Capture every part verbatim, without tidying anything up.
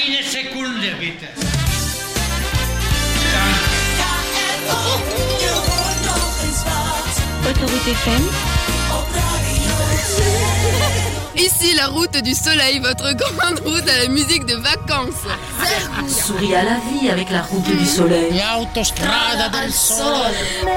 Eine Sekunde, bitte. Autoroute F M. Ici la route du soleil, votre grande route à la musique de vacances. Souris à la vie avec la route du soleil. L'autostrada del sole.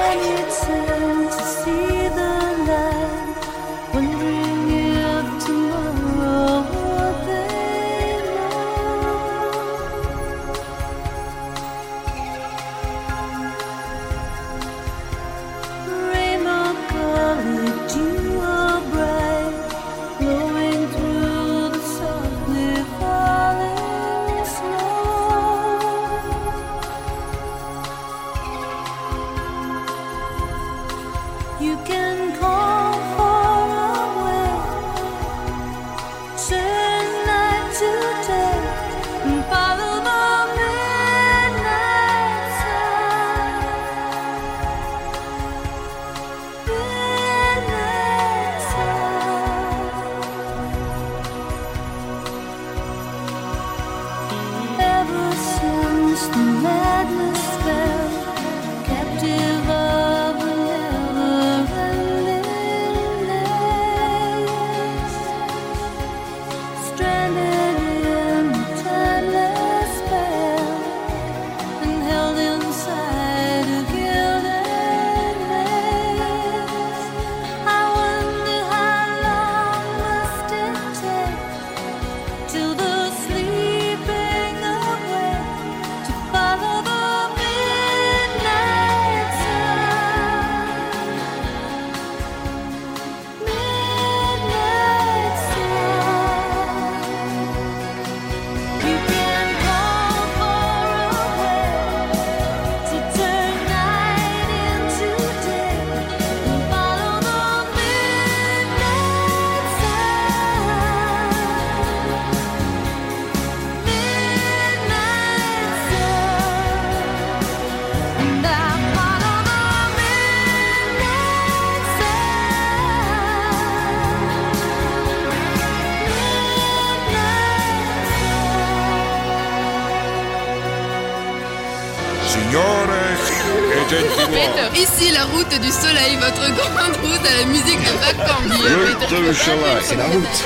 Ici la route du soleil, votre grande route à la musique de vakantie. Route du soleil. C'est la route.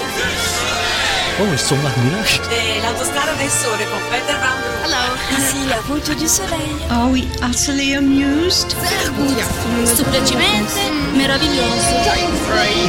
Oh, is zondagmiddag. De l'autostrada del sole con Peter Van Broek. Hallo. Ici la route du soleil. Are we utterly amused? Sehr goed. Semplicemente meraviglioso. Time free.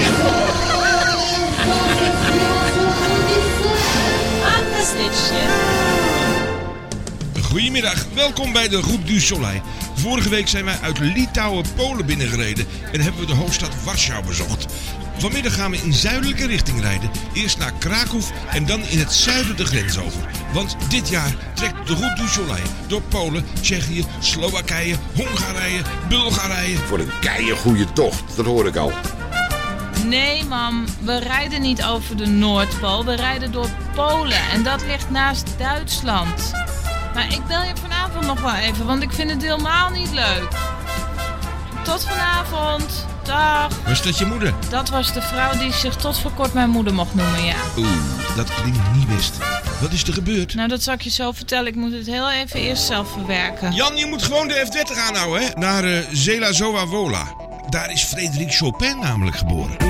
Goedemiddag, welkom bij de Route du Soleil. Vorige week zijn wij uit Litouwen, Polen binnengereden en hebben we de hoofdstad Warschau bezocht. Vanmiddag gaan we in zuidelijke richting rijden. Eerst naar Krakow en dan in het zuiden de grens over. Want dit jaar trekt de Route du Soleil door Polen, Tsjechië, Slowakije, Hongarije, Bulgarije. Voor een keiengoede tocht, dat hoor ik al. Nee, mam, we rijden niet over de Noordpool, we rijden door Polen en dat ligt naast Duitsland. Maar ik bel je vanavond nog wel even, want ik vind het helemaal niet leuk. Tot vanavond. Dag. Was dat je moeder? Dat was de vrouw die zich tot voor kort mijn moeder mocht noemen, ja. Oeh, dat klinkt niet best. Wat is er gebeurd? Nou, dat zal ik je zo vertellen. Ik moet het heel even eerst zelf verwerken. Jan, je moet gewoon de F dertig aanhouden, hè? Naar uh, Zelazowa Wola. Daar is Frédéric Chopin namelijk geboren.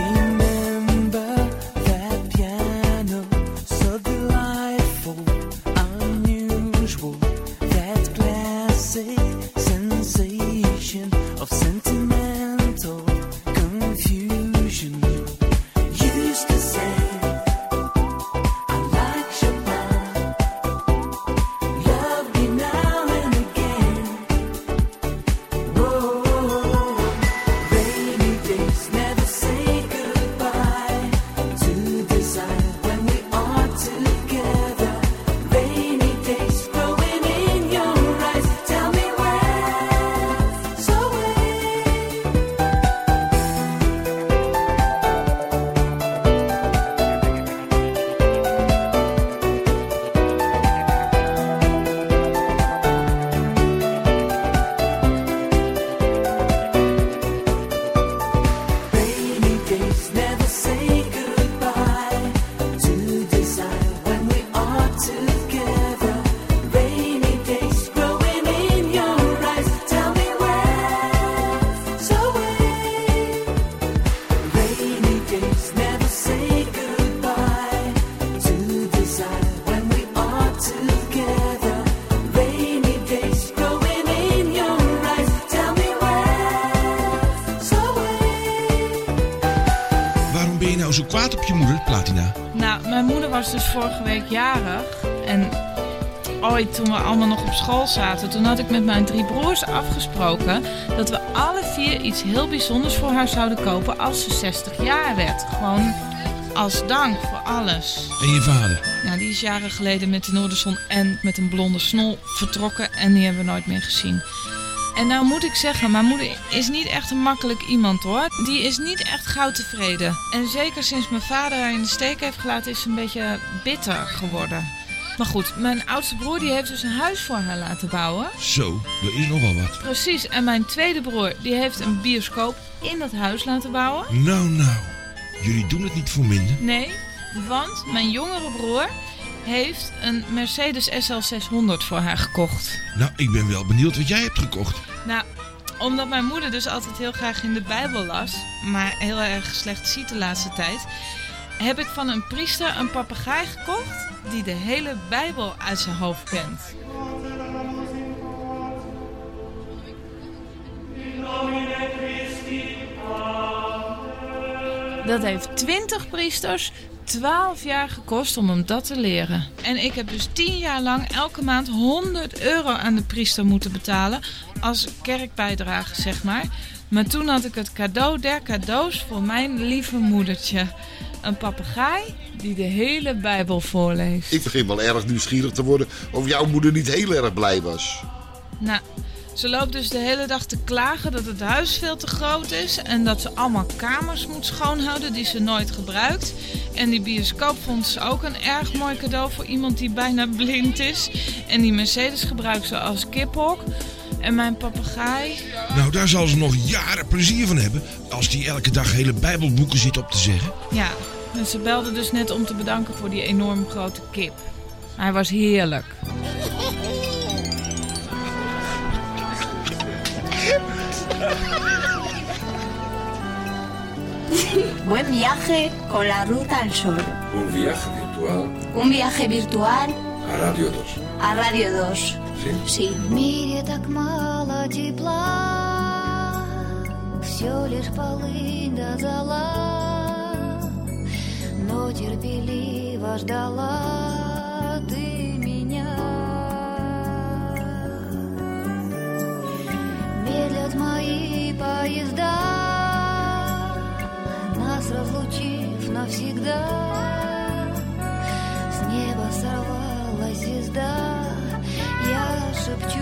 Never say together. Rainy days growing in your eyes. Tell me where's the way? Rainy days never say goodbye. To decide when we are together. Rainy days growing in your eyes. Tell me where's the way? Waarom ben je nou zo kwaad op je moeder, Platina? Nou, mijn moeder was dus vorige week jarig. En ooit, toen we allemaal nog op school zaten, toen had ik met mijn drie broers afgesproken dat we alle vier iets heel bijzonders voor haar zouden kopen als ze zestig jaar werd. Gewoon als dank voor alles. En je vader? Nou, die is jaren geleden met de Noorderzon en met een blonde snol vertrokken en die hebben we nooit meer gezien. En nou moet ik zeggen, mijn moeder is niet echt een makkelijk iemand hoor. Die is niet echt gauw tevreden. En zeker sinds mijn vader haar in de steek heeft gelaten is ze een beetje bitter geworden. Maar goed, mijn oudste broer die heeft dus een huis voor haar laten bouwen. Zo, dat is nogal wat. Precies, en mijn tweede broer die heeft een bioscoop in dat huis laten bouwen. Nou, nou. Jullie doen het niet voor minder. Nee, want mijn jongere broer heeft een Mercedes S L zeshonderd voor haar gekocht. Nou, ik ben wel benieuwd wat jij hebt gekocht. Nou, omdat mijn moeder dus altijd heel graag in de Bijbel las, maar heel erg slecht ziet de laatste tijd, heb ik van een priester een papegaai gekocht die de hele Bijbel uit zijn hoofd kent. Dat heeft twintig priesters twaalf jaar gekost om hem dat te leren. En ik heb dus tien jaar lang elke maand honderd euro aan de priester moeten betalen als kerkbijdrage, zeg maar. Maar toen had ik het cadeau der cadeaus voor mijn lieve moedertje. Een papegaai die de hele Bijbel voorleest. Ik begin wel erg nieuwsgierig te worden of jouw moeder niet heel erg blij was. Nou, ze loopt dus de hele dag te klagen dat het huis veel te groot is en dat ze allemaal kamers moet schoonhouden die ze nooit gebruikt. En die bioscoop vond ze ook een erg mooi cadeau voor iemand die bijna blind is. En die Mercedes gebruikt ze als kiphok. En mijn papegaai... Nou, daar zal ze nog jaren plezier van hebben als die elke dag hele Bijbelboeken zit op te zeggen. Ja, en ze belde dus net om te bedanken voor die enorm grote kip. Hij was heerlijk. Buen viaje con la ruta al sol. Un viaje virtual. Un viaje virtual. A Radio dos. A Radio dos. Sí. Sí. В мире так мало тепла, все лишь полынь да зола, но терпеливо ждала ты меня. Медлят мои поезда, нас разлучив навсегда. С неба сорвалась звезда. Я шепчу,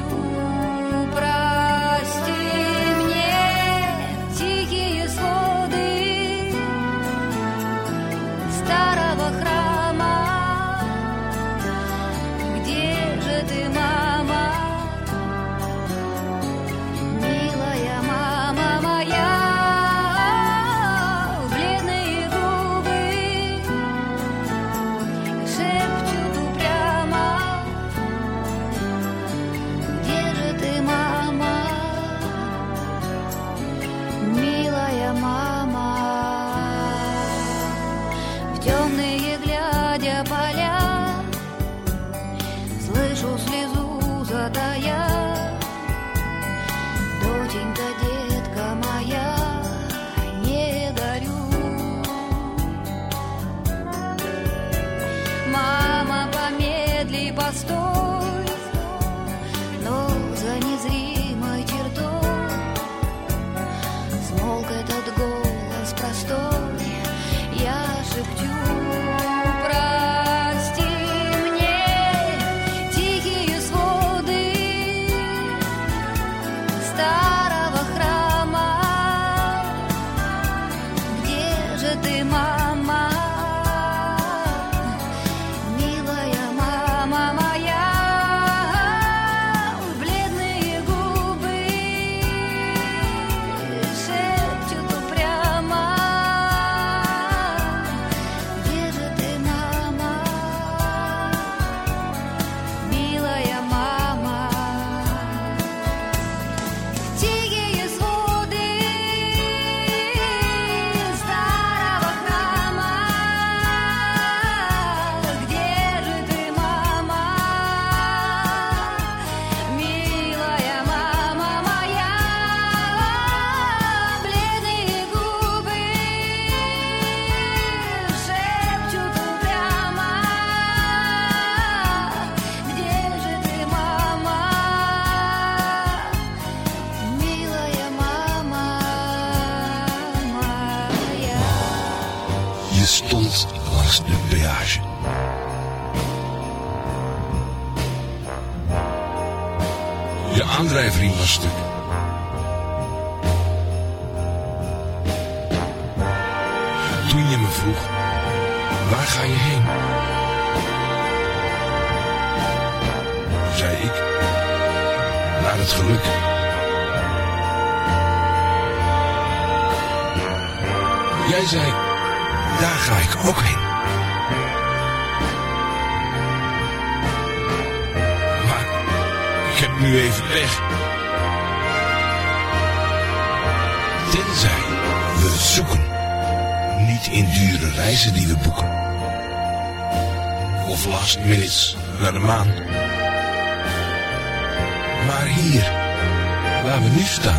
прости мне тихие своды старого храма. Где же ты, мама, милая мама моя? Je aandrijfriem was stuk. Toen je me vroeg, waar ga je heen? Zei ik, naar het geluk. Jij zei, daar ga ik ook heen. Maar ik heb nu even weg. Tenzij we het zoeken. Niet in dure reizen die we boeken. Of last minutes naar de maan. Maar hier, waar we nu staan.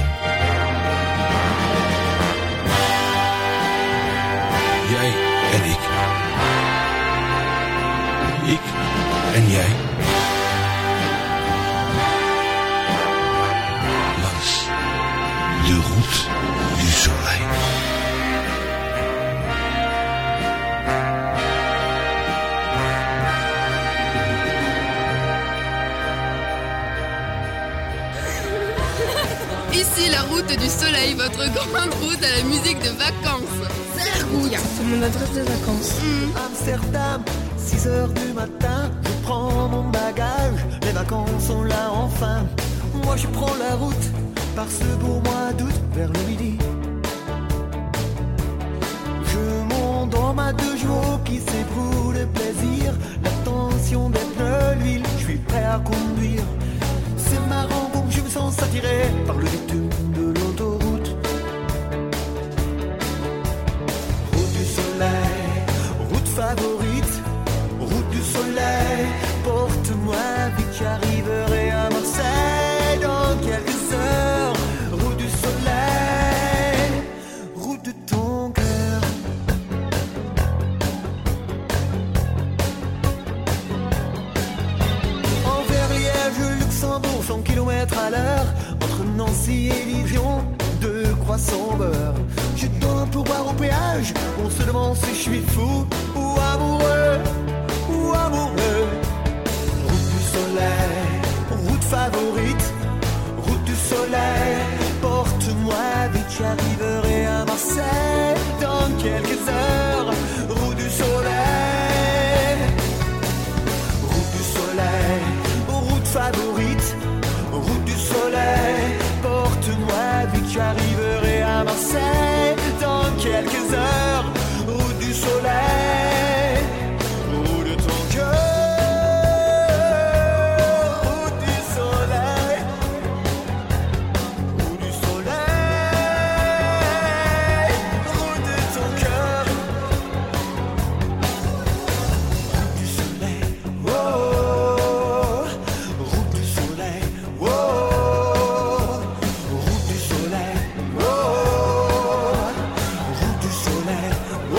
Jij en ik. Ik en jij. Langs de route du soleil. Ici la route du soleil, votre grande route à la musique de vacances. Ja, c'est mon adresse de vacances. Mm. Amsterdam, six heures du matin, je prends mon bagage, les vacances sont là enfin. Moi je prends la route, par ce beau mois d'août vers le midi. Je monte dans ma deux jours qui s'ébroue le plaisir, la tension des pneus, l'huile, je suis prêt à conduire. C'est marrant comme je me sens attiré par le rythme de l'autoroute. Route du soleil, route favorite, route du soleil, porte-moi vite, j'arriverai à Marseille dans quelques heures. Route du soleil, route de ton cœur. Envers Liège, Luxembourg, cent kilomètres à l'heure, entre Nancy et Dijon, deux croissants beurre. Je donne pour boire au péage, on se demande si je suis fou ou amoureux, ou amoureux. Route du soleil, route favorite, route du soleil, porte-moi vite, j'arriverai à Marseille dans quelques heures. Route du soleil, route du soleil, route favorite, route du soleil, porte-moi vite, j'arriverai à Marseille dans quelques heures. Route du soleil, route de ton cœur. Route du soleil, route du soleil, route de ton cœur. Route du soleil, oh, route du soleil, oh, route du soleil, oh, route du soleil, oh.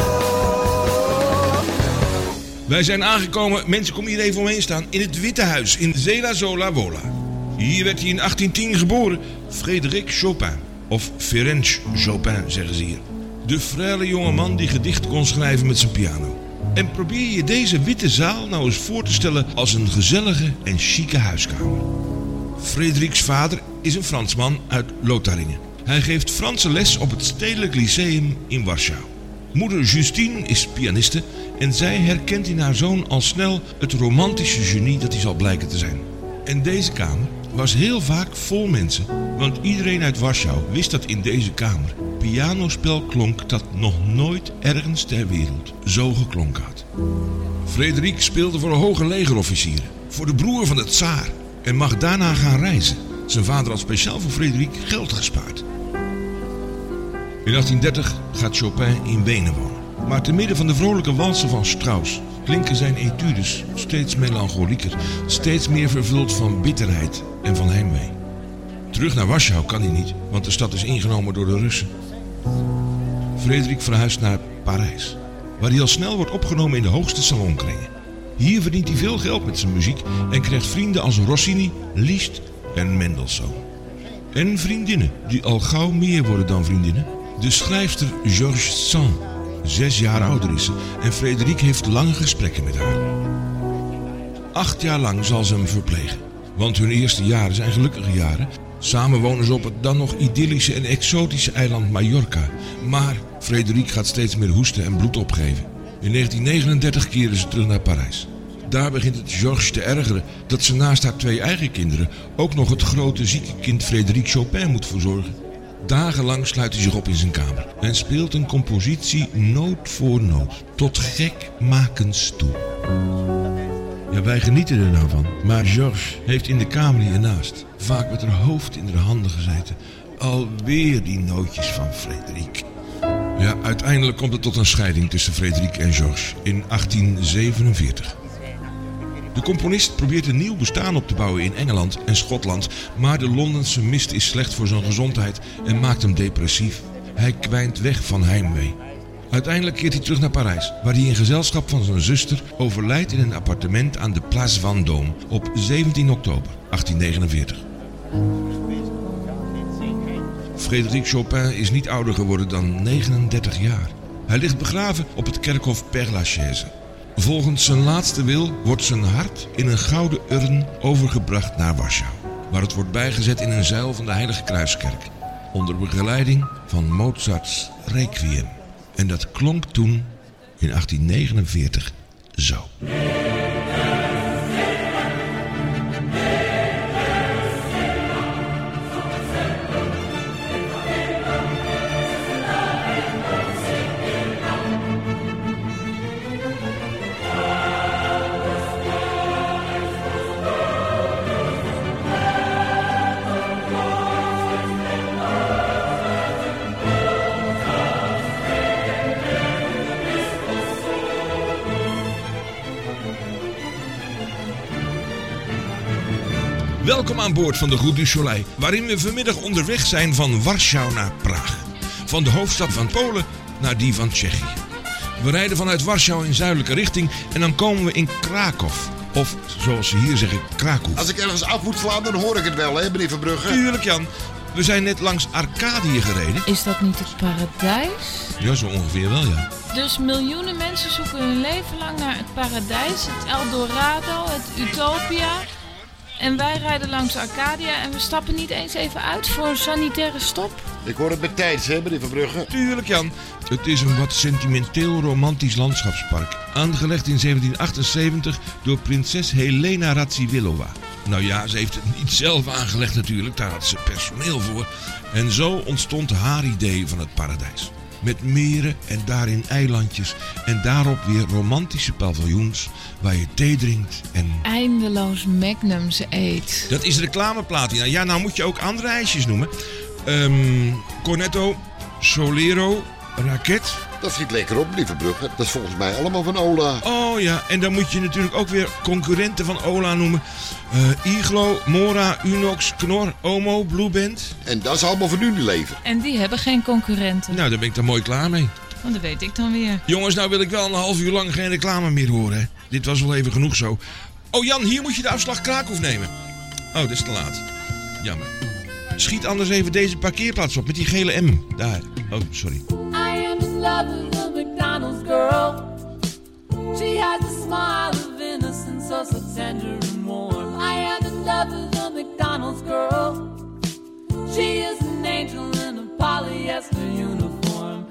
Wij zijn aangekomen, mensen kom hier even omheen staan, in het Witte Huis in Zela Zola Wola. Hier werd hij in achttien tien geboren, Frédéric Chopin. Of Ferenc Chopin zeggen ze hier. De frêle jonge man die gedichten kon schrijven met zijn piano. En probeer je deze witte zaal nou eens voor te stellen als een gezellige en chique huiskamer. Frédérics vader is een Fransman uit Lotharingen. Hij geeft Franse les op het Stedelijk Lyceum in Warschau. Moeder Justine is pianiste en zij herkent in haar zoon al snel het romantische genie dat hij zal blijken te zijn. En deze kamer was heel vaak vol mensen, want iedereen uit Warschau wist dat in deze kamer pianospel klonk dat nog nooit ergens ter wereld zo geklonken had. Frédéric speelde voor een hoge legerofficieren, voor de broer van de tsaar en mag daarna gaan reizen. Zijn vader had speciaal voor Frédéric geld gespaard. In achttien dertig gaat Chopin in Wenen wonen. Maar te midden van de vrolijke walsen van Strauss klinken zijn etudes steeds melancholieker, steeds meer vervuld van bitterheid en van heimwee. Terug naar Warschau kan hij niet, want de stad is ingenomen door de Russen. Frédéric verhuist naar Parijs, waar hij al snel wordt opgenomen in de hoogste salonkringen. Hier verdient hij veel geld met zijn muziek en krijgt vrienden als Rossini, Liszt en Mendelssohn. En vriendinnen, die al gauw meer worden dan vriendinnen. De schrijfster Georges Sand, zes jaar ouder is ze, en Frédéric heeft lange gesprekken met haar. Acht jaar lang zal ze hem verplegen. Want hun eerste jaren zijn gelukkige jaren. Samen wonen ze op het dan nog idyllische en exotische eiland Mallorca. Maar Frédéric gaat steeds meer hoesten en bloed opgeven. In negentien negenendertig keren ze terug naar Parijs. Daar begint het Georges te ergeren dat ze naast haar twee eigen kinderen ook nog het grote zieke kind Frédéric Chopin moet verzorgen. Dagenlang sluit hij zich op in zijn kamer en speelt een compositie noot voor noot, tot gekmakens toe. Ja, wij genieten er nou van, maar Georges heeft in de kamer hiernaast vaak met haar hoofd in haar handen gezeten. Alweer die nootjes van Frédéric. Ja, uiteindelijk komt het tot een scheiding tussen Frédéric en Georges in achttien zevenenveertig. De componist probeert een nieuw bestaan op te bouwen in Engeland en Schotland, maar de Londense mist is slecht voor zijn gezondheid en maakt hem depressief. Hij kwijnt weg van heimwee. Uiteindelijk keert hij terug naar Parijs, waar hij in gezelschap van zijn zuster overlijdt in een appartement aan de Place Vendôme op zeventien oktober achttien negenenveertig. Frédéric Chopin is niet ouder geworden dan negenendertig jaar. Hij ligt begraven op het kerkhof Père Lachaise. Volgens zijn laatste wil wordt zijn hart in een gouden urn overgebracht naar Warschau, waar het wordt bijgezet in een zuil van de Heilige Kruiskerk, onder begeleiding van Mozarts Requiem. En dat klonk toen, in achttien negenenveertig, zo. Welkom aan boord van de Route du Soleil, waarin we vanmiddag onderweg zijn van Warschau naar Praag. Van de hoofdstad van Polen naar die van Tsjechië. We rijden vanuit Warschau in zuidelijke richting en dan komen we in Krakow. Of zoals ze hier zeggen, Krakow. Als ik ergens af moet slaan, dan hoor ik het wel, hè, meneer Verbrugge? Tuurlijk, Jan. We zijn net langs Arkadië gereden. Is dat niet het paradijs? Ja, zo ongeveer wel, ja. Dus miljoenen mensen zoeken hun leven lang naar het paradijs, het Eldorado, het Utopia. En wij rijden langs Arcadia en we stappen niet eens even uit voor een sanitaire stop. Ik hoor het met tijds, hè, meneer Verbrugge? Tuurlijk, Jan. Het is een wat sentimenteel romantisch landschapspark. Aangelegd in zeventien achtenzeventig door prinses Helena Radziwiłłowa. Nou ja, ze heeft het niet zelf aangelegd natuurlijk, daar had ze personeel voor. En zo ontstond haar idee van het paradijs. Met meren en daarin eilandjes en daarop weer romantische paviljoens waar je thee drinkt en... eindeloos magnums eet. Dat is reclameplatina. Ja, nou moet je ook andere ijsjes noemen. Um, Cornetto, Solero, Raket. Dat schiet lekker op, lieve Brugge. Dat is volgens mij allemaal van Ola. Oh ja, en dan moet je natuurlijk ook weer concurrenten van Ola noemen. Uh, Iglo, Mora, Unox, Knor, Omo, Blueband. En dat is allemaal van Unilever. En die hebben geen concurrenten. Nou, daar ben ik dan mooi klaar mee. Want dat weet ik dan weer. Jongens, nou wil ik wel een half uur lang geen reclame meer horen, hè. Dit was wel even genoeg zo. Oh Jan, hier moet je de afslag Krakow nemen. Oh, dat is te laat. Jammer. Schiet anders even deze parkeerplaats op met die gele M. Daar. Oh, sorry. I am in love with a McDonald's girl. She has a smile of innocence, so, so tender and warm. I am in love with a McDonald's girl. She is an angel in a polyester uniform.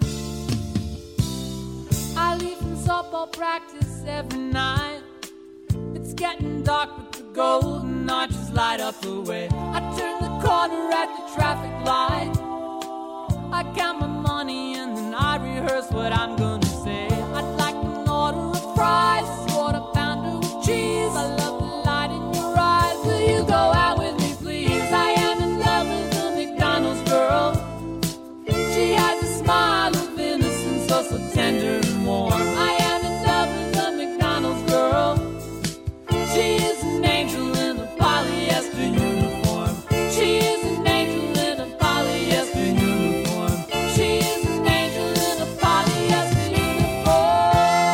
I leave from softball practice every night. It's getting dark, but the golden arches light up the way. I turn the corner at the traffic light. I count my money and then I rehearse what I'm gonna say. I'd like an order of fries, quarter pounder with cheese. I love the light in your eyes. Will you go out with me, please? I am in love with a McDonald's girl. She has a smile of innocence, so so tender and warm. I am in love with a McDonald's girl. She is an angel in a polyester uniform. She is an angel in a polyester uniform. She is an angel in a polyester uniform.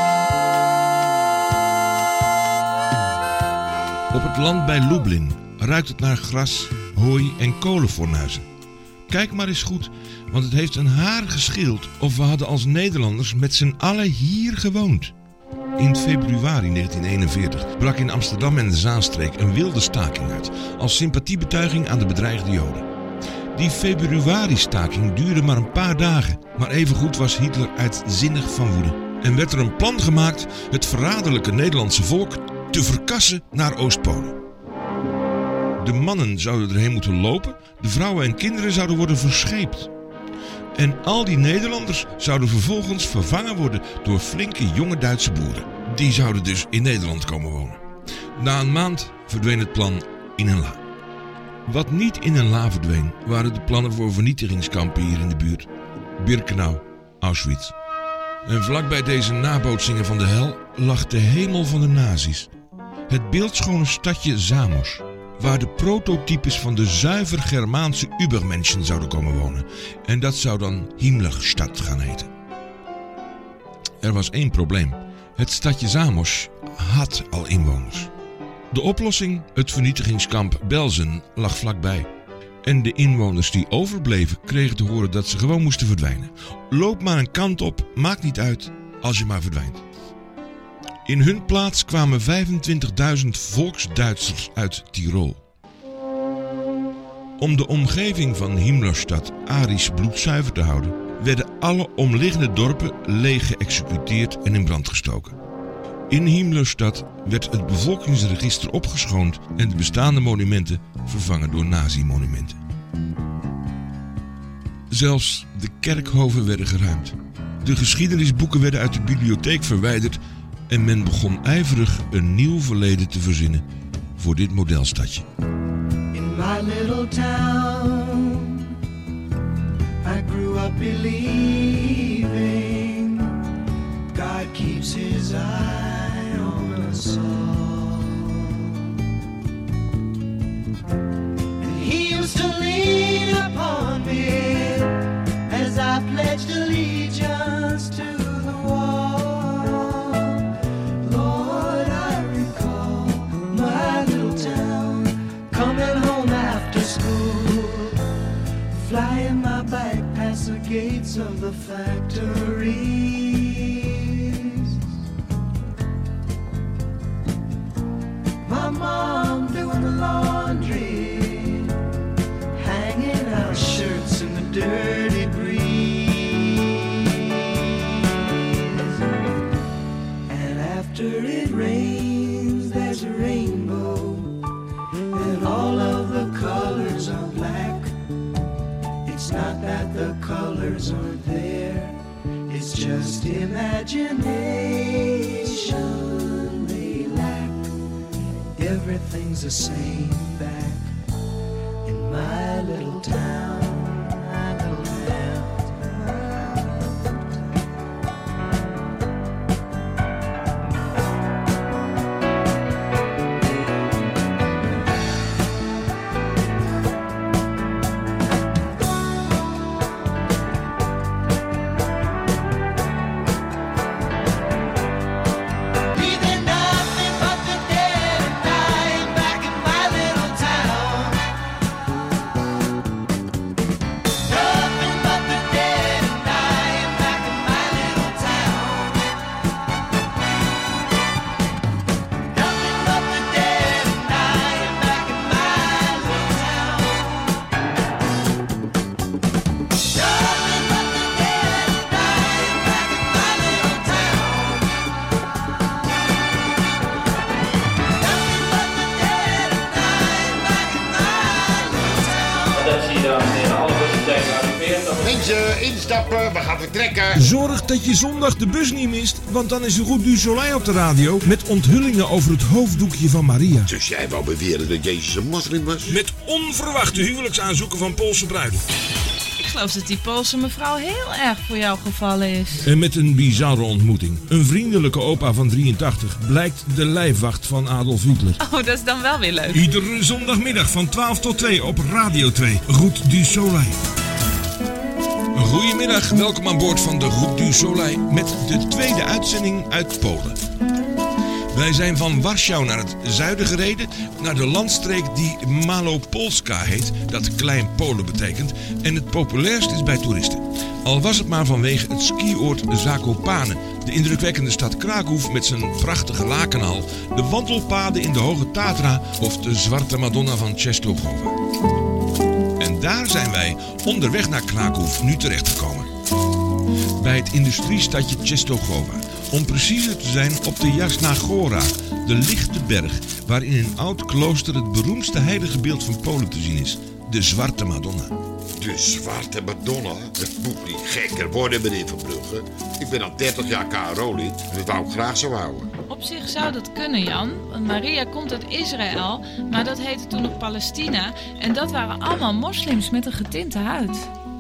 Op het land bij Lublin ruikt het naar gras, hooi en kolenfornuizen. Kijk maar eens goed, want het heeft een haar gescheeld of we hadden als Nederlanders met z'n allen hier gewoond. In februari negentien eenenveertig brak in Amsterdam en de Zaanstreek een wilde staking uit, als sympathiebetuiging aan de bedreigde Joden. Die februari-staking duurde maar een paar dagen, maar evengoed was Hitler uitzinnig van woede. En werd er een plan gemaakt het verraderlijke Nederlandse volk te verkassen naar Oostpolen. De mannen zouden erheen moeten lopen, de vrouwen en kinderen zouden worden verscheept. En al die Nederlanders zouden vervolgens vervangen worden door flinke jonge Duitse boeren. Die zouden dus in Nederland komen wonen. Na een maand verdween het plan in een la. Wat niet in een la verdween, waren de plannen voor vernietigingskampen hier in de buurt. Birkenau, Auschwitz. En vlakbij deze nabootsingen van de hel lag de hemel van de nazi's. Het beeldschone stadje Samos, waar de prototypes van de zuiver Germaanse Übermenschen zouden komen wonen. En dat zou dan Himmlerstadt gaan heten. Er was één probleem. Het stadje Samos had al inwoners. De oplossing, het vernietigingskamp Belsen, lag vlakbij. En de inwoners die overbleven kregen te horen dat ze gewoon moesten verdwijnen. Loop maar een kant op, maakt niet uit, als je maar verdwijnt. In hun plaats kwamen vijfentwintigduizend Volksduitsers uit Tirol. Om de omgeving van Himmlerstadt Arisch bloedzuiver te houden, werden alle omliggende dorpen leeg geëxecuteerd en in brand gestoken. In Himmlerstadt werd het bevolkingsregister opgeschoond en de bestaande monumenten vervangen door nazi-monumenten. Zelfs de kerkhoven werden geruimd. De geschiedenisboeken werden uit de bibliotheek verwijderd en men begon ijverig een nieuw verleden te verzinnen voor dit modelstadje. In my little town, I grew up believing God keeps his eye on us all. And he used to lean upon me as I pledged allegiance to the wall. Lord, I recall my little town, coming home after school, flying my bike past the gates of the factories. My mom doing the laundry, hanging out shirts in the dirty breeze. And after it rains, there's a rainbow, and all of the colors are black. It's not that the colors aren't there, it's just imagination they lack. Everything's the same back in my little town, my little town. Mensen, instappen, we gaan vertrekken. Zorg dat je zondag de bus niet mist, want dan is de Route du Soleil op de radio met onthullingen over het hoofddoekje van Maria. Dus jij wou beweren dat Jezus een moslim was? Met onverwachte huwelijksaanzoeken van Poolse bruiden. Ik geloof dat die Poolse mevrouw heel erg voor jou gevallen is. En met een bizarre ontmoeting. Een vriendelijke opa van drieëntachtig blijkt de lijfwacht van Adolf Hitler. Oh, dat is dan wel weer leuk. Iedere zondagmiddag van twaalf tot twee op Radio twee. Route du Soleil. Goedemiddag, welkom aan boord van de Route du Soleil met de tweede uitzending uit Polen. Wij zijn van Warschau naar het zuiden gereden, naar de landstreek die Malopolska heet, dat Klein Polen betekent en het populairst is bij toeristen. Al was het maar vanwege het skioord Zakopane, de indrukwekkende stad Kraków met zijn prachtige lakenhal, de wandelpaden in de Hoge Tatra of de Zwarte Madonna van Częstochowa. En daar zijn wij onderweg naar Kraków nu terechtgekomen. Bij het industriestadje Częstochowa. Om preciezer te zijn op de Jasna Góra, de lichte berg, waar in een oud klooster het beroemdste heilige beeld van Polen te zien is, de Zwarte Madonna. De Zwarte Madonna? Het moet niet gekker worden, meneer Verbrugge. Ik ben al dertig jaar K R O-lid en dat wou ik graag zo houden. Op zich zou dat kunnen, Jan. Want Maria komt uit Israël, maar dat heette toen nog Palestina. En dat waren allemaal moslims met een getinte huid.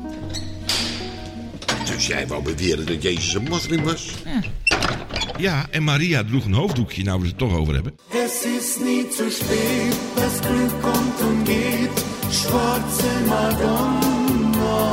Dus jij wou beweren dat Jezus een moslim was? Ja. Ja, en Maria droeg een hoofddoekje, nou we het er toch over hebben. Es ist nie zu spät, das Glück kommt und geht, schwarze Madonna.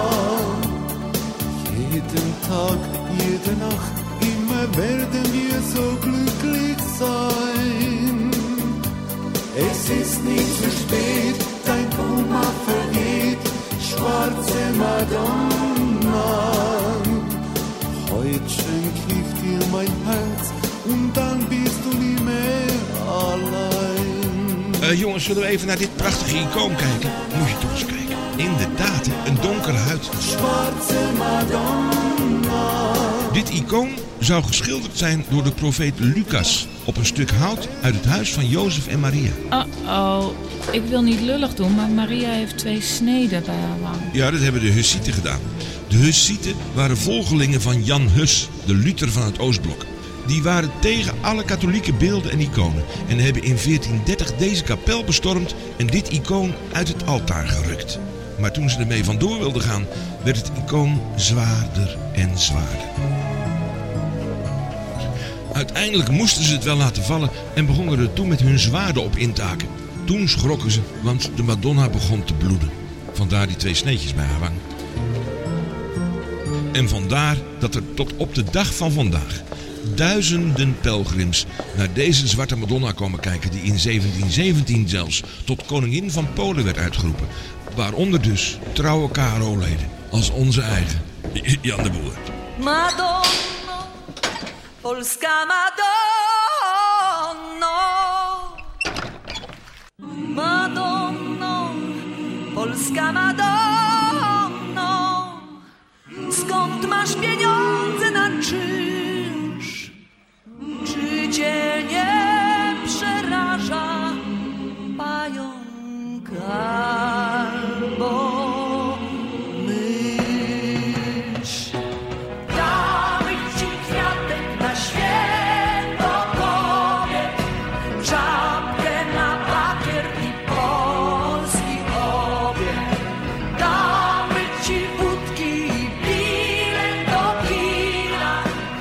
Jeden Tag, jede Nacht, immer werden wir so glücklich sein. Es ist nie zu spät, dein Kummer vergeht, schwarze Madonna. Heute schenk ich dir mein Herz und dann bist du nie mehr allein. Uh, jongens, zullen we even naar dit prachtige icoon kijken? Moet je toch eens kijken. Inderdaad, een donkere huid. Schwarze Madonna. Dit icoon zou geschilderd zijn door de profeet Lucas op een stuk hout uit het huis van Jozef en Maria. Oh-oh, ik wil niet lullig doen, maar Maria heeft twee sneden bij haar wang. Ja, dat hebben de Hussieten gedaan. De Hussieten waren volgelingen van Jan Hus, de Luther van het Oostblok. Die waren tegen alle katholieke beelden en iconen en hebben in veertien dertig deze kapel bestormd en dit icoon uit het altaar gerukt. Maar toen ze ermee vandoor wilden gaan, werd het icoon zwaarder en zwaarder. Uiteindelijk moesten ze het wel laten vallen en begonnen er toen met hun zwaarden op in te haken. Toen schrokken ze, want de Madonna begon te bloeden. Vandaar die twee sneetjes bij haar wang. En vandaar dat er tot op de dag van vandaag duizenden pelgrims naar deze Zwarte Madonna komen kijken, die in zeventien zeventien zelfs tot koningin van Polen werd uitgeroepen. Waaronder dus trouwe K R O-leden als onze eigen Jan de Boer. Madonna, Polska Madonna, Madonna, Polska Madonna, skąd masz pieniądze na czynsz? Czy cię nie przeraża pająk albo mysz? Damy ci kwiatek na święto kobiet, czapkę na bakier i polski obieg. Damy ci wódki i bilet do kina,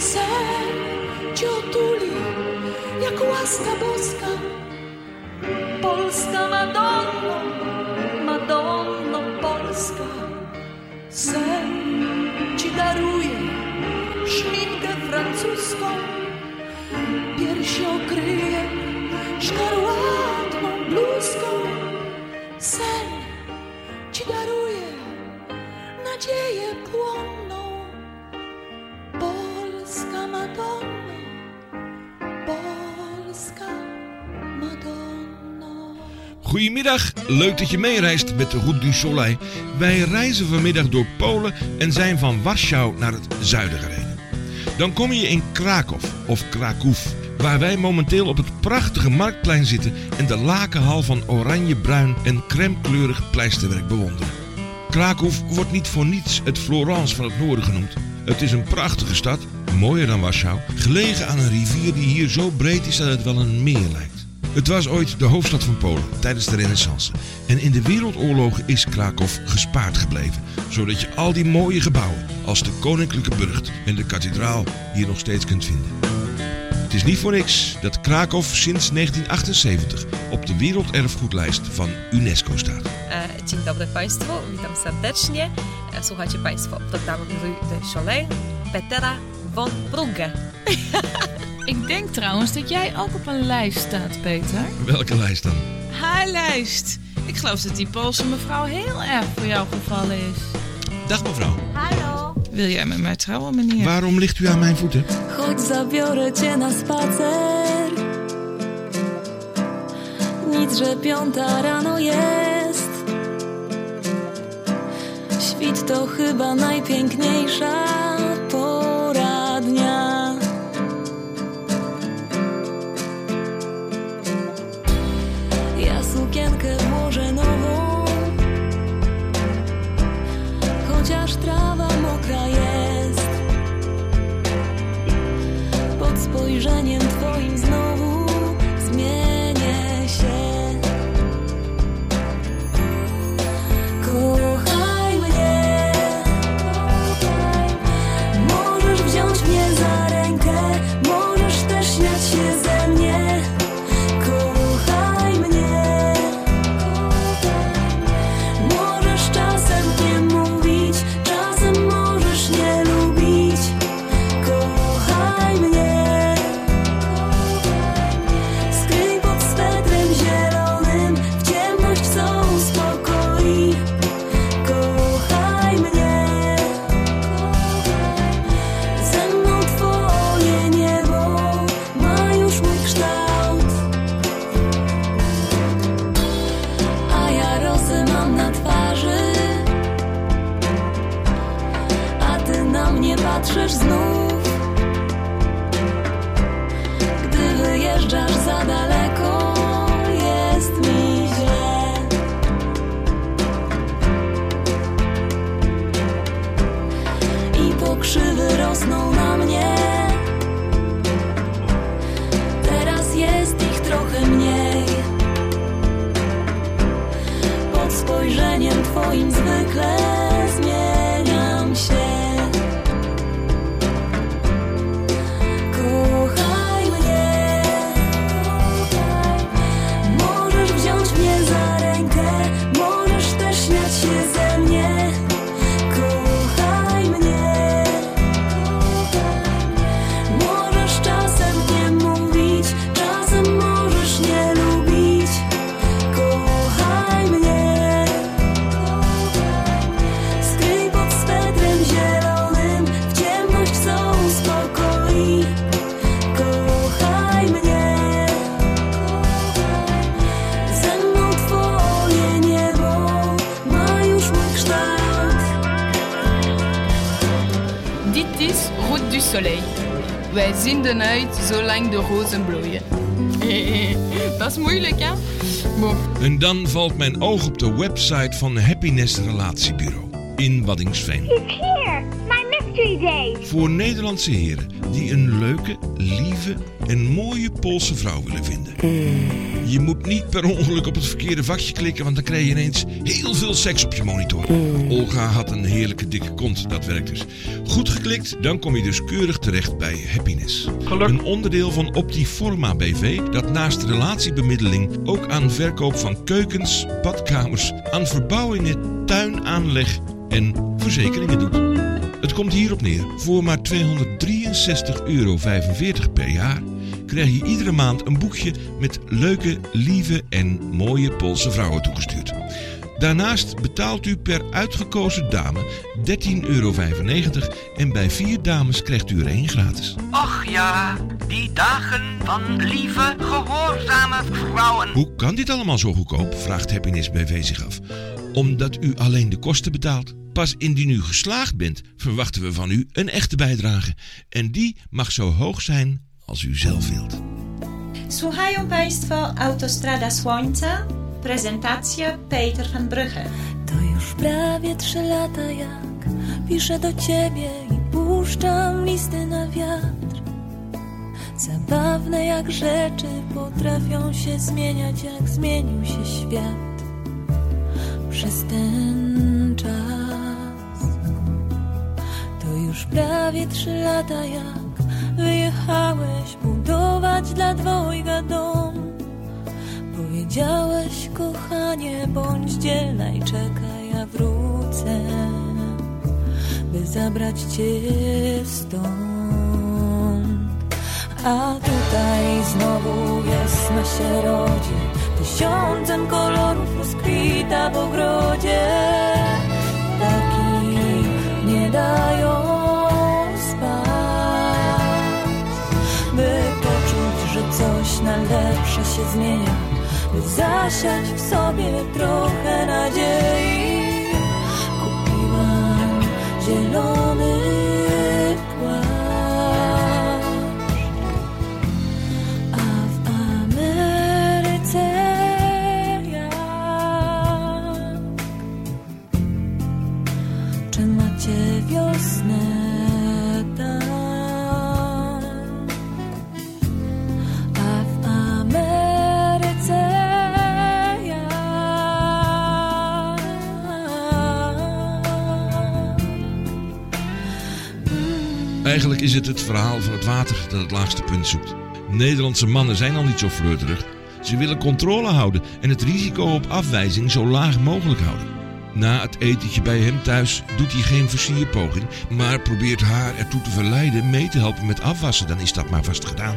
Sen cię otuli jak łaska boska. Polska Madonno, Madonno Polska. Sen ci daruje szminkę francuską, piersi okryje szkarłatną bluzką. Sen ci daruje nadzieję płonną. Polska Madonno, Polska Madonno. Goedemiddag, leuk dat je meereist met de Route du Soleil. Wij reizen vanmiddag door Polen en zijn van Warschau naar het zuiden gereden. Dan kom je in Krakow of Kraków, waar wij momenteel op het prachtige marktplein zitten en de lakenhal van oranje, bruin en crèmekleurig pleisterwerk bewonderen. Krakow wordt niet voor niets het Florence van het noorden genoemd. Het is een prachtige stad, mooier dan Warschau, gelegen aan een rivier die hier zo breed is dat het wel een meer lijkt. Het was ooit de hoofdstad van Polen tijdens de Renaissance. En in de wereldoorlogen is Krakow gespaard gebleven, zodat je al die mooie gebouwen als de Koninklijke Burcht en de kathedraal hier nog steeds kunt vinden. Het is niet voor niks dat Krakow sinds negentien achtenzeventig op de werelderfgoedlijst van UNESCO staat. Dzień dobry Państwu, witam serdecznie. Słuchacie Państwo programu Rue du Soleil, Petera von Brugge. Ik denk trouwens dat jij ook op een lijst staat, Peter. Welke lijst dan? Haar lijst. Ik geloof dat die Poolse mevrouw heel erg voor jou gevallen is. Dag mevrouw. Hallo. Wil jij met mij trouwen, meneer? Waarom ligt u aan mijn voeten? Chodź zabiorę cię na spacer. Nic, że piąta rano jest. Świt to chyba najpiękniejsza pora dnia. Ja sukienkę włożę nową, chociaż trawa mokra jest. Pod spojrzeniem twoim znowu zmienię się. Kochaj mnie, możesz wziąć mnie za rękę, możesz też śmiać się ze mnie. Kochaj mnie, możesz czasem nie mówić, czasem możesz nie lubić. Kochaj mnie, skryj pod swetrem zielonym, w ciemność co uspokoi. Kochaj mnie, ze mną twoje niebo ma już mój kształt, a ja rosę mam na twarzy, a ty na mnie patrzysz znów. Gdy wyjeżdżasz za daleko, jest mi źle. I pokrzywy rosną na mnie. Teraz jest ich trochę mniej. Pod spojrzeniem twoim zwykle zmieniam się. Kochaj mnie, możesz wziąć mnie za rękę, możesz też śmiać się ze mnie. Kochaj mnie, możesz czasem nie mówić, czasem możesz nie lubić. Kochaj mnie, skryj pod swetrem zielonym, w ciemność co uspokoi. Kochaj mnie, ze mną twoje niebo ma już mój kształt. Dit is Route du Soleil. Wij zien de uit zolang de rozen bloeien. Dat is moeilijk, hè? Bon. En dan valt mijn oog op de website van Happiness Relatiebureau in Waddinxveen. He's here, my mystery date. Voor Nederlandse heren die een leuke, lieve en mooie Poolse vrouw willen vinden. Je moet niet per ongeluk op het verkeerde vakje klikken, want dan krijg je ineens heel veel seks op je monitor. Olga had een heerlijke dikke kont, dat werkt dus. Goed geklikt, dan kom je dus keurig terecht bij Happiness. Geluk. Een onderdeel van Optiforma B V dat naast relatiebemiddeling ook aan verkoop van keukens, badkamers, aan verbouwingen, tuinaanleg en verzekeringen doet. Het komt hierop neer. Voor maar tweehonderddrieënzestig euro vijfenveertig per jaar krijg je iedere maand een boekje met leuke, lieve en mooie Poolse vrouwen toegestuurd. Daarnaast betaalt u per uitgekozen dame dertien euro vijfennegentig en bij vier dames krijgt u er één gratis. Och ja, die dagen van lieve, gehoorzame vrouwen. Hoe kan dit allemaal zo goedkoop? Vraagt Happiness B V zich af. Omdat u alleen de kosten betaalt. Pas indien u geslaagd bent, verwachten we van u een echte bijdrage. En die mag zo hoog zijn als u zelf wilt. Słuchają Państwo Autostrada Słońca, prezentacja Peter van Brugge. To już prawie trzy lata jak piszę do ciebie i puszczam listy na wiatr. Zabawne jak rzeczy potrafią się zmieniać, jak zmienił się świat przez ten czas. To już prawie trzy lata jak wyjechałeś budować dla dwojga dom. Powiedziałeś, kochanie, bądź dzielna i czekaj, ja wrócę, by zabrać cię stąd. A tutaj znowu wiosna się rodzi, tysiącem kolorów rozkwita w ogrodzie. Taki nie dają spać, by poczuć, że coś na lepsze się zmienia, by zasiać w sobie trochę nadziei. Kupiłam zielony płaszcz, a w Ameryce jak? Czy macie wiosnę tam? A w Ameryce Eigenlijk is het het verhaal van het water dat het laagste punt zoekt. Nederlandse mannen zijn al niet zo flirterig. Ze willen controle houden en het risico op afwijzing zo laag mogelijk houden. Na het etentje bij hem thuis doet hij geen versierpoging, maar probeert haar ertoe te verleiden mee te helpen met afwassen, dan is dat maar vast gedaan.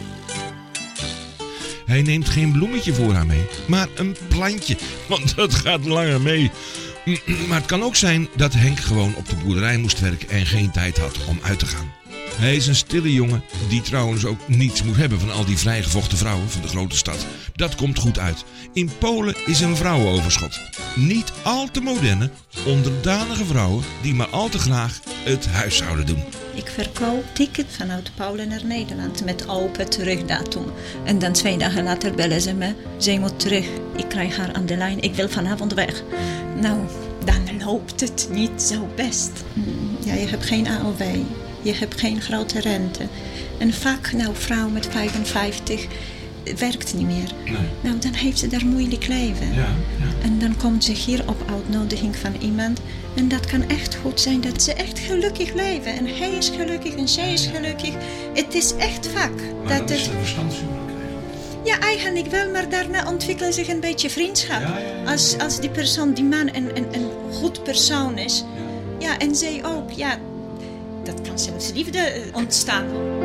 Hij neemt geen bloemetje voor haar mee, maar een plantje, want dat gaat langer mee. Maar het kan ook zijn dat Henk gewoon op de boerderij moest werken en geen tijd had om uit te gaan. Hij is een stille jongen die trouwens ook niets moet hebben van al die vrijgevochten vrouwen van de grote stad. Dat komt goed uit. In Polen is een vrouwenoverschot. Niet al te moderne, onderdanige vrouwen die maar al te graag het huishouden doen. Ik verkoop ticket vanuit Polen naar Nederland met open terugdatum. En dan twee dagen later bellen ze me. Zij moet terug. Ik krijg haar aan de lijn. Ik wil vanavond weg. Nou, dan loopt het niet zo best. Ja, je hebt geen A O W. Je hebt geen grote rente. Een vak, nou, vrouw met vijfenvijftig, werkt niet meer. Nee. Nou, dan heeft ze daar moeilijk leven. Ja, ja. En dan komt ze hier op uitnodiging van iemand. En dat kan echt goed zijn dat ze echt gelukkig leven. En hij is gelukkig en zij is gelukkig. Het is echt vak. Maar dat dat is het... een verstandshuwelijk. Ja, eigenlijk wel, maar daarna ontwikkelen zich een beetje vriendschap. Ja, ja, ja. Als, als die persoon, die man, een, een, een goed persoon is. Ja. Ja, en zij ook. Ja, dat kan zelfs liefde ontstaan.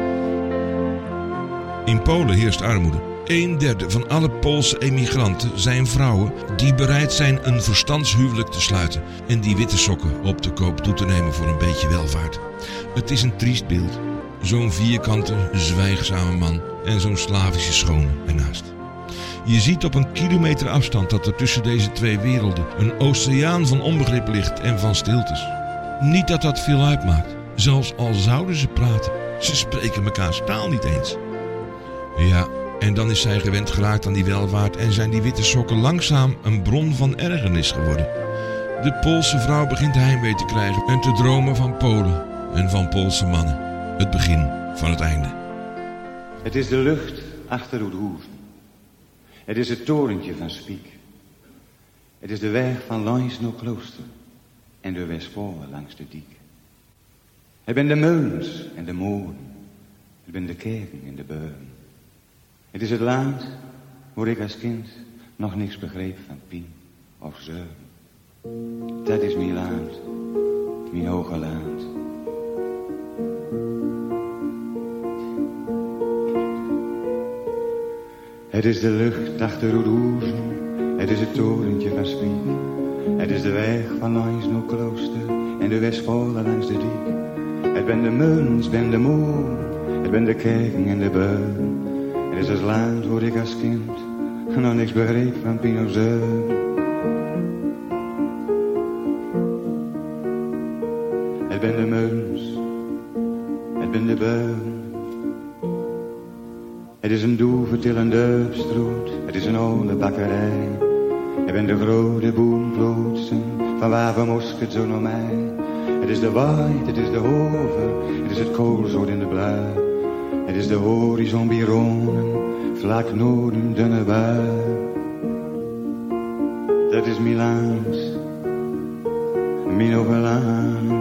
In Polen heerst armoede. Een derde van alle Poolse emigranten zijn vrouwen die bereid zijn een verstandshuwelijk te sluiten en die witte sokken op de koop toe te nemen voor een beetje welvaart. Het is een triest beeld. Zo'n vierkante, zwijgzame man en zo'n Slavische schone ernaast. Je ziet op een kilometer afstand dat er tussen deze twee werelden een oceaan van onbegrip ligt en van stiltes. Niet dat dat veel uitmaakt, zelfs al zouden ze praten. Ze spreken mekaars taal niet eens. Ja, en dan is zij gewend geraakt aan die welvaart en zijn die witte sokken langzaam een bron van ergernis geworden. De Poolse vrouw begint heimwee te krijgen en te dromen van Polen en van Poolse mannen. Het begin van het einde. Het is de lucht achter Oudhoeven. Het is het torentje van Spiek. Het is de weg van langs naar Klooster en de Westvolle langs de diek. Het ben de meulens en de molen. Het ben de kerken en de beuren. Het is het land waar ik als kind nog niks begreep van pien of zeuren. Dat is mijn land, mijn hoge land. Het is de lucht achter Oudhoeven, het is het torentje van Spiek. Het is de weg van langs naar Klooster en de Westvolle langs de diek. Het ben de meulens, ben de molen, het ben de kerken en de beuren. Het is het land waar ik als kind nog niks begreep van pien of zeuren. Het ben de meulens, het ben de beuren. Het is een doeve til een duipstroot, het is een oude bakkerij. Het ben de grote boomplotsen, van waar van Mosket zo naar mij. Het is de waait, het is de hover, het is het koolzoot in de blauw. Het is de horizon bironen, vlak noorden dunne bui. Dat is mijn land, mijn hoge land.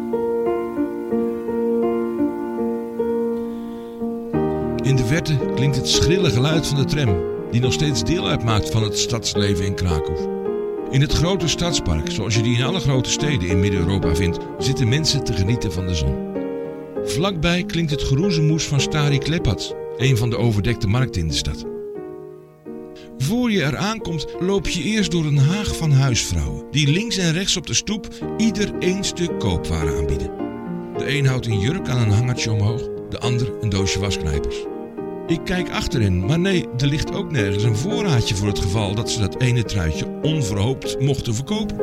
In de verte klinkt het schrille geluid van de tram, die nog steeds deel uitmaakt van het stadsleven in Krakow. In het grote stadspark, zoals je die in alle grote steden in Midden-Europa vindt, zitten mensen te genieten van de zon. Vlakbij klinkt het geroezemoes van Stari Klepac, een van de overdekte markten in de stad. Voor je eraan komt, loop je eerst door een haag van huisvrouwen, die links en rechts op de stoep ieder één stuk koopwaren aanbieden. De een houdt een jurk aan een hangertje omhoog, de ander een doosje wasknijpers. Ik kijk achterin, maar nee, er ligt ook nergens een voorraadje voor het geval dat ze dat ene truitje onverhoopt mochten verkopen.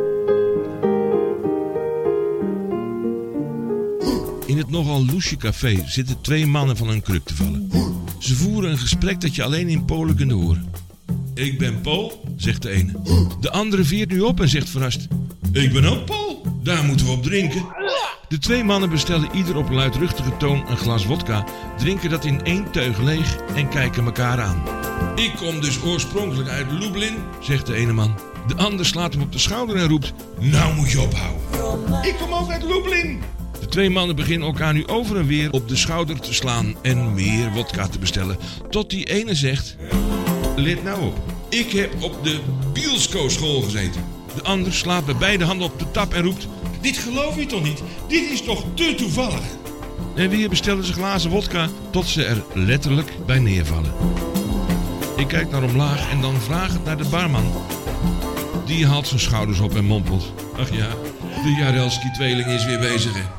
In het nogal loesje café zitten twee mannen van hun kruk te vallen. Ze voeren een gesprek dat je alleen in Polen kunt horen. Ik ben Pool, zegt de ene. De andere veert nu op en zegt verrast: ik ben ook Pool, daar moeten we op drinken. De twee mannen bestellen ieder op luidruchtige toon een glas wodka, drinken dat in één teug leeg en kijken elkaar aan. Ik kom dus oorspronkelijk uit Lublin, zegt de ene man. De ander slaat hem op de schouder en roept: nou moet je ophouden. Ik kom ook uit Lublin. De twee mannen beginnen elkaar nu over en weer op de schouder te slaan en meer wodka te bestellen. Tot die ene zegt: let nou op, ik heb op de Bielsko-school gezeten. De ander slaat met beide handen op de tap en roept: dit geloof je toch niet? Dit is toch te toevallig? En weer bestellen ze glazen wodka tot ze er letterlijk bij neervallen. Ik kijk naar omlaag en dan vraag het naar de barman. Die haalt zijn schouders op en mompelt: ach ja, de Jarelski-tweeling is weer bezig, hè.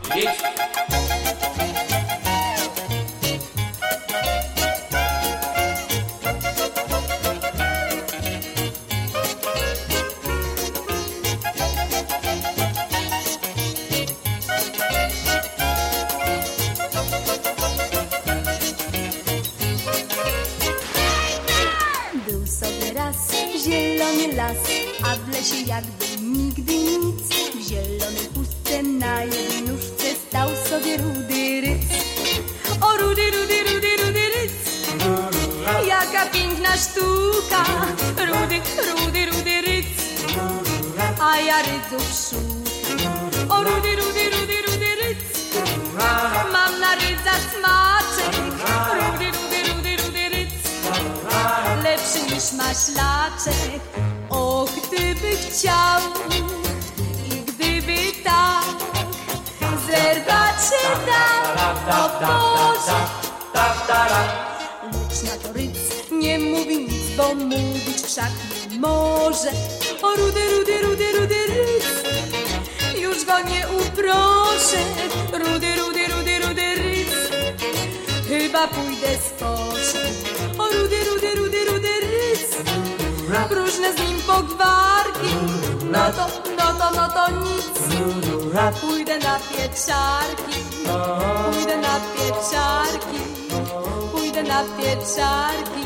Zielony las, a w lesie jakby nigdy nic. W zielonej pustce na jednej nóżce stał sobie rudy ryc. O rudy, rudy, rudy, rudy ryc. Jaka piękna sztuka. Rudy, rudy, rudy ryc. A ja ryców szukam. O rudy, rudy, rudy, rudy ryc. Mam na ryca smaczek. Rudy, rudy, rudy, rudy ryc. Lepszy niż maślaczek. O, gdyby chciał i gdyby tak zerwać się dał, o Boże. Lecz na to ryc nie mówi nic, bo mówić wszak nie może. O rudy, rudy, rudy, rudy ryc, już go nie uproszę. Rudy, rudy, rudy, rudy ryc, chyba pójdę z koszem. O rudy, rudy, rudy, rudy ryc, próżne z nim pogwarki. No to, no to, no to nic. Pójdę na pieczarki. Pójdę na pieczarki. Pójdę na pieczarki.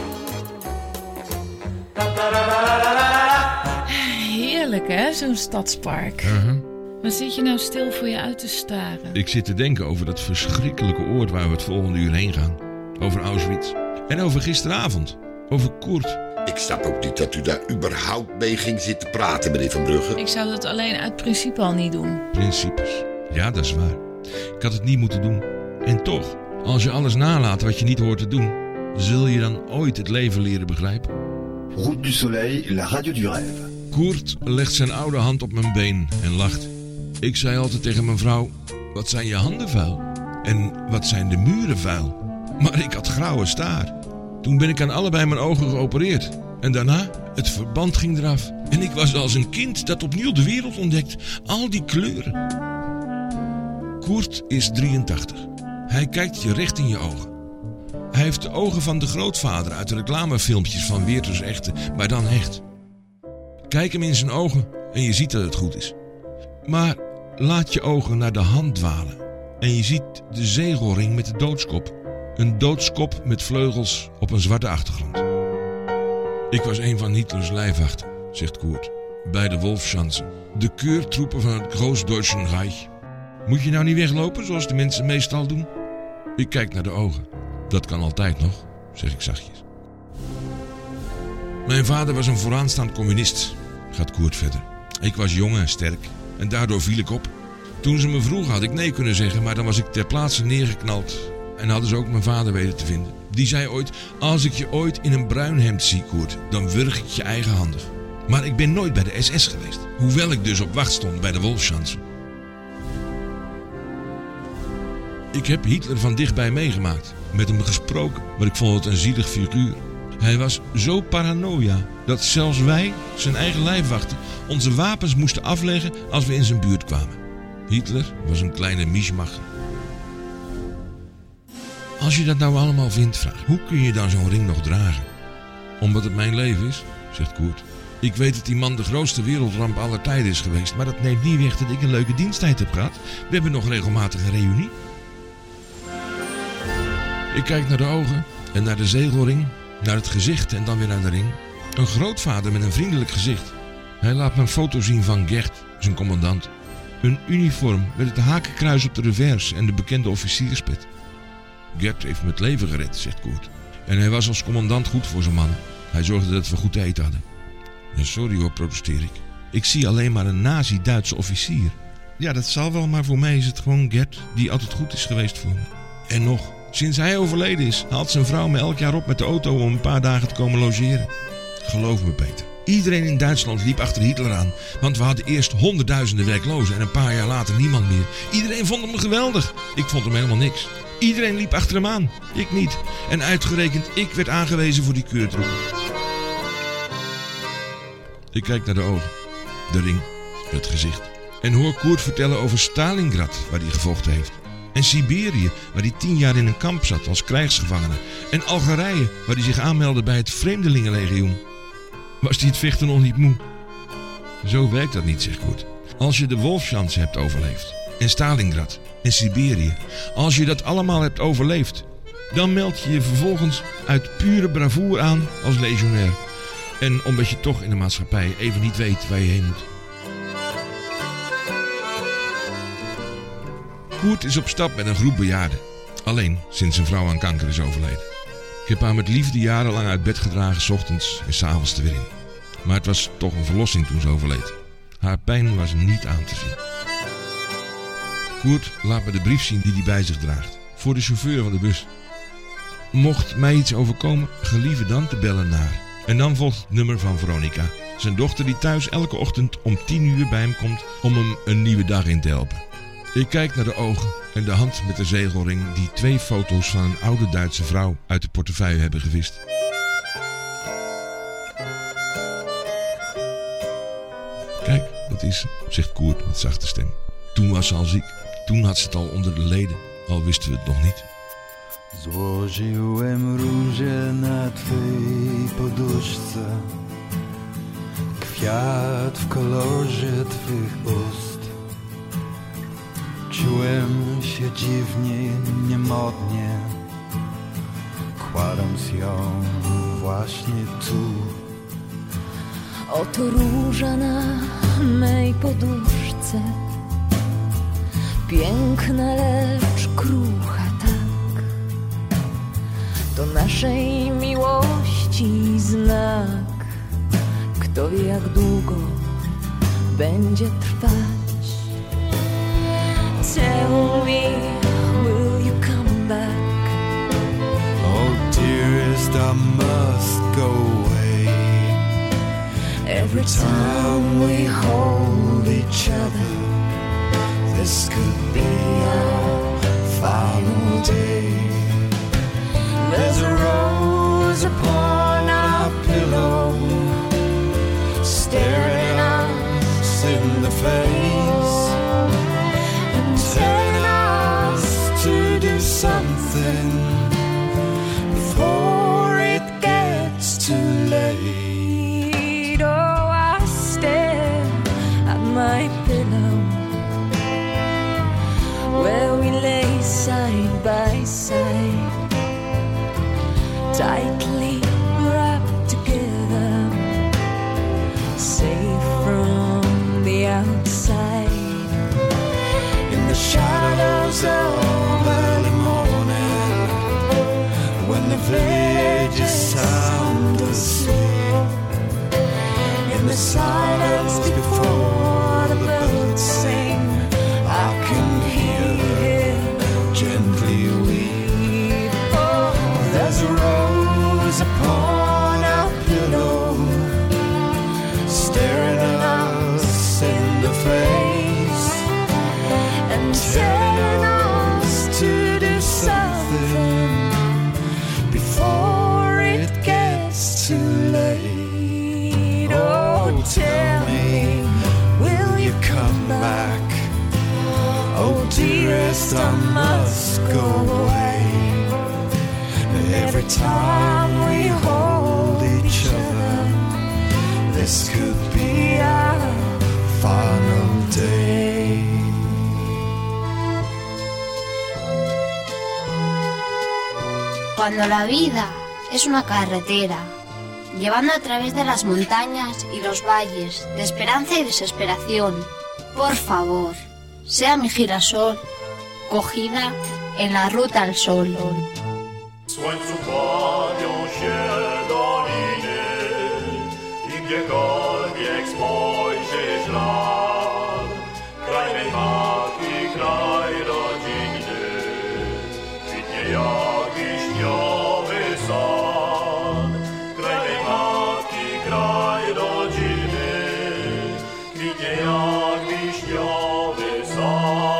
Heerlijk hè, zo'n stadspark. Uh-huh. Wat zit je nou stil voor je uit te staren? Ik zit te denken over dat verschrikkelijke oord waar we het volgende uur heen gaan. Over Auschwitz. En over gisteravond. Over Koert. Ik snap ook niet dat u daar überhaupt mee ging zitten praten, meneer Van Brugge. Ik zou dat alleen uit principe al niet doen. Principes. Ja, dat is waar. Ik had het niet moeten doen. En toch, als je alles nalaat wat je niet hoort te doen, zul je dan ooit het leven leren begrijpen? Route du Soleil, la radio du rêve. Koert legt zijn oude hand op mijn been en lacht. Ik zei altijd tegen mijn vrouw, wat zijn je handen vuil? En wat zijn de muren vuil? Maar ik had grauwe staar. Toen ben ik aan allebei mijn ogen geopereerd. En daarna, het verband ging eraf. En ik was als een kind dat opnieuw de wereld ontdekt. Al die kleuren. Koert is drieëntachtig. Hij kijkt je recht in je ogen. Hij heeft de ogen van de grootvader uit de reclamefilmpjes van Weerters Echte, maar dan echt. Kijk hem in zijn ogen en je ziet dat het goed is. Maar laat je ogen naar de hand dwalen. En je ziet de zegelring met de doodskop. Een doodskop met vleugels op een zwarte achtergrond. Ik was een van Hitlers lijfwachten, zegt Koert. Bij de Wolfschanzen. De keurtroepen van het Großdeutschen Reich. Moet je nou niet weglopen zoals de mensen meestal doen? Ik kijk naar de ogen. Dat kan altijd nog, zeg ik zachtjes. Mijn vader was een vooraanstaand communist, gaat Koert verder. Ik was jong en sterk en daardoor viel ik op. Toen ze me vroegen had ik nee kunnen zeggen, maar dan was ik ter plaatse neergeknald. En hadden ze ook mijn vader weten te vinden. Die zei ooit, als ik je ooit in een bruin hemd zie, Koert, dan wurg ik je eigenhandig. Maar ik ben nooit bij de S S geweest. Hoewel ik dus op wacht stond bij de Wolfschanzen. Ik heb Hitler van dichtbij meegemaakt. Met hem gesproken, maar ik vond het een zielig figuur. Hij was zo paranoia dat zelfs wij, zijn eigen lijfwachten, onze wapens moesten afleggen als we in zijn buurt kwamen. Hitler was een kleine mischmacher. Als je dat nou allemaal vindt, vraag, hoe kun je dan zo'n ring nog dragen? Omdat het mijn leven is, zegt Koert. Ik weet dat die man de grootste wereldramp aller tijden is geweest, maar dat neemt niet weg dat ik een leuke diensttijd heb gehad. We hebben nog regelmatig een reunie. Ik kijk naar de ogen en naar de zegelring, naar het gezicht en dan weer naar de ring. Een grootvader met een vriendelijk gezicht. Hij laat me een foto zien van Gert, zijn commandant. Een uniform met het hakenkruis op de revers en de bekende officierspet. Gert heeft me het leven gered, zegt Koert. En hij was als commandant goed voor zijn mannen. Hij zorgde dat we goed te eten hadden. Ja, sorry hoor, protesteer ik. Ik zie alleen maar een nazi-Duitse officier. Ja, dat zal wel, maar voor mij is het gewoon Gert die altijd goed is geweest voor me. En nog, sinds hij overleden is, haalt zijn vrouw me elk jaar op met de auto om een paar dagen te komen logeren. Geloof me, Peter. Iedereen in Duitsland liep achter Hitler aan. Want we hadden eerst honderdduizenden werklozen en een paar jaar later niemand meer. Iedereen vond hem geweldig. Ik vond hem helemaal niks. Iedereen liep achter hem aan. Ik niet. En uitgerekend ik werd aangewezen voor die keurtroep. Ik kijk naar de ogen. De ring. Het gezicht. En hoor Koert vertellen over Stalingrad, waar hij gevochten heeft. En Siberië, waar hij tien jaar in een kamp zat als krijgsgevangene. En Algerije, waar hij zich aanmeldde bij het Vreemdelingenlegioen. Was hij het vechten nog niet moe? Zo werkt dat niet, zegt Koert. Als je de Wolfschanze hebt overleefd, en Stalingrad, en Siberië. Als je dat allemaal hebt overleefd, dan meld je je vervolgens uit pure bravoure aan als legionair. En omdat je toch in de maatschappij even niet weet waar je heen moet. Koert is op stap met een groep bejaarden. Alleen sinds zijn vrouw aan kanker is overleden. Ik heb haar met liefde jarenlang uit bed gedragen, 's ochtends en 's avonds er weer in. Maar het was toch een verlossing toen ze overleed. Haar pijn was niet aan te zien. Koert laat me de brief zien die hij bij zich draagt. Voor de chauffeur van de bus. Mocht mij iets overkomen, gelieve dan te bellen naar. En dan volgt het nummer van Veronica. Zijn dochter die thuis elke ochtend om tien uur bij hem komt om hem een nieuwe dag in te helpen. Ik kijk naar de ogen en de hand met de zegelring die twee foto's van een oude Duitse vrouw uit de portefeuille hebben gevist. Kijk, dat is ze, zegt Koert met zachte stem. Toen was ze al ziek. Toen had ze het al onder de leden, al wisten we het nog niet. Złożyłem róże na twej poduszce, kwiat w kolorze twych ust. Czułem się dziwnie, niemodnie, kładąc ją właśnie tu. Oto róża na mej poduszce, Piękna, lecz krucha tak. To naszej miłości znak. Kto wie, jak długo będzie trwać. Tell me, will you come back? Oh dearest, I must go away. Every time we hold each other, this could be our final day. There's a rose upon our pillow, staring us in the face, and telling us to do something before it gets too late. Oh, I stare at my pillow, where we lay side by side, tightly wrapped together, safe from the outside. In the shadows of early morning, when the villages sound asleep, in the silence before the birds sing, I can hear them gently weep. Oh, there's a rose upon our pillow, staring us in the face, and telling us to do something before it gets too late. Oh, tell me, will you come back? Oh dearest, I must go away. Every time we hold each other, this could be our final day. Cuando la vida es una carretera, llevando a través de las montañas y los valles, de esperanza y desesperación, por favor, sea mi girasol, cogida en la ruta al sol. Słońcu kładą się doliny i gdziekolwiek spojrzysz lat, kraj mej matki, kraj rodzinny, kwitnie jak wiśniowy sad. Kraj mej matki, kraj rodzinny, kwitnie jak wiśniowy sad.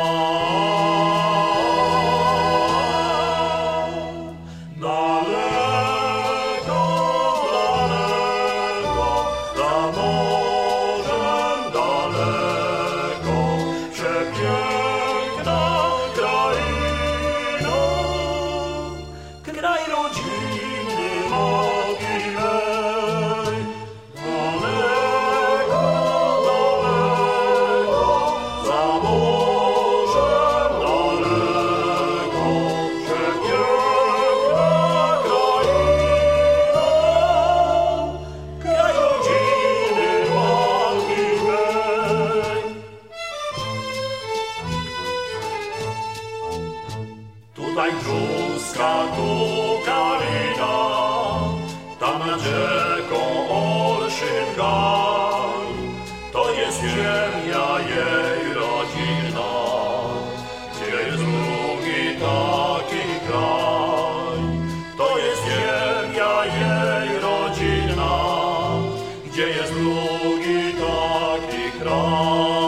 Tutaj brzuska, tu kalina, tam nad rzeką Olszyn gaj. To jest ziemia jej rodzinna, gdzie jest drugi taki kraj. To jest ziemia jej rodzinna, gdzie jest drugi taki kraj.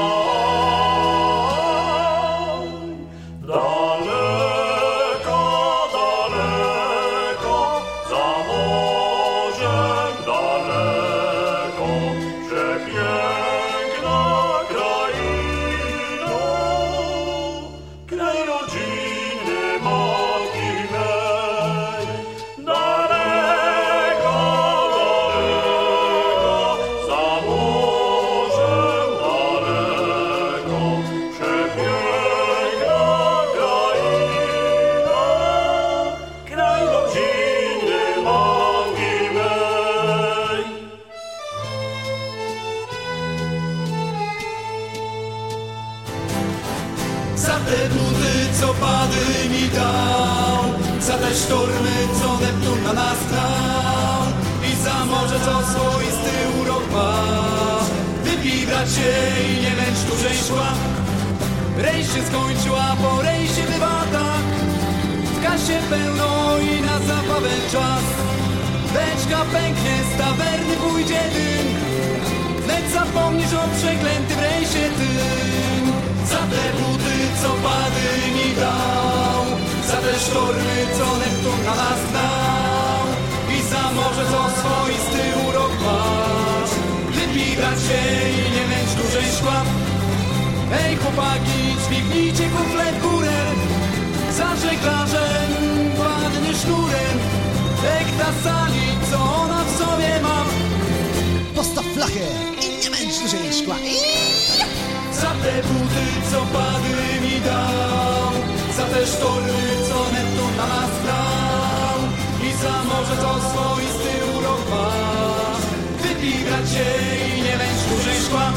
Daleko Za te buty, co Pady mi dał, za te sztormy, co Neptun na nas gnał i za morze, co swoisty urok ma. Wypij, bracie, i nie męcz dłużej szła. Rejs się skończyła, po rejsie bywa tak. W kasie pełno i na zabawę czas. Beczka pęknie, z tawerny pójdzie dym. Wnet zapomnisz o przeklętym rejsie tym. Za te buty, co Pady mi dał, za te sztormy, co Neptun na nas gnał i za morze, co swoisty urok ma. Wypij, bracie, i nie męcz dłużej szkła. Ej, chłopaki, dźwignijcie kufle w górę. Za żeglarzem padnie sznurem. Ekta sali, co ona w sobie ma. Postaw flachę i nie męcz dłużej szkła. Za te buty, co Pady mi dał, za te sztormy, co Neptun na nas grał i za morze, co swoisty urok ma. Wypij, bracie, i nie męcz dłużej szkła.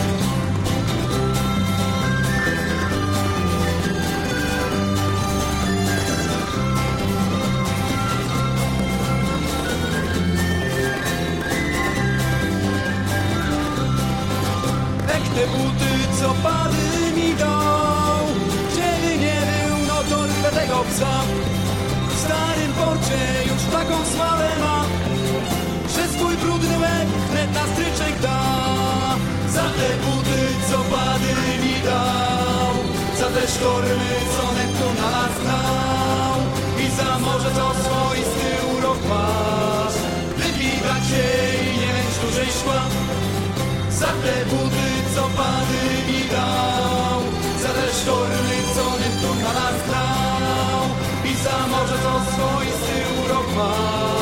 Te buty, co Pady mi dał, gdzieby nie był, no to rwę tego psa. W starym porcie już taką sławę ma, że swój brudny łeb wnet na stryczek da. Za te buty, co Pady mi dał, za te sztormy, co Neptun na nas gnał i za morze, co swoisty urok ma. Wypij, bracie, i nie męcz dłużej szkła. Za te buty, co Pady mi dał, za te sztormy, co Neptun na nas gnał i za morze, co swoisty urok ma.